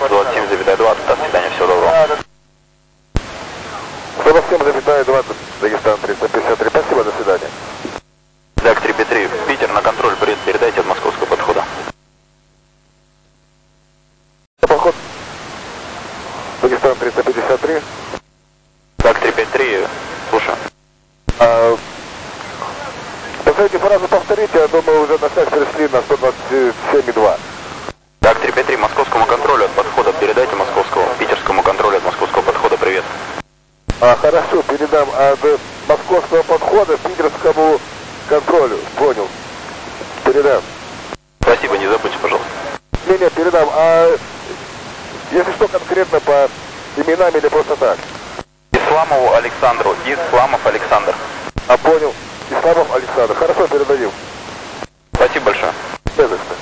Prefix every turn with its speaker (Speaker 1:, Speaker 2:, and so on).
Speaker 1: 27,2, до свидания, всего доброго.
Speaker 2: 47,2, Дагестан 353, спасибо, до свидания.
Speaker 1: ДАК 353, Питер, на контроль, передайте от московского подхода.
Speaker 2: Подход, Дагестан 353.
Speaker 1: ДАК 353, слушаю.
Speaker 2: Последнюю фразу повторите, я думаю, уже на связь пришли на 127,2.
Speaker 1: ДАК 353, московскому контролю от подхода, передайте московскому, питерскому контролю от московского подхода, привет.
Speaker 2: Хорошо, передам от московского подхода питерскому контролю, понял. Передам.
Speaker 1: Спасибо, не забудьте, пожалуйста.
Speaker 2: Не, передам. Если что, конкретно по именам или просто так?
Speaker 1: Исламову Александру, Исламов Александр.
Speaker 2: Понял. Исламов Александр. Хорошо, передадим.
Speaker 1: Спасибо большое.
Speaker 2: Не за что.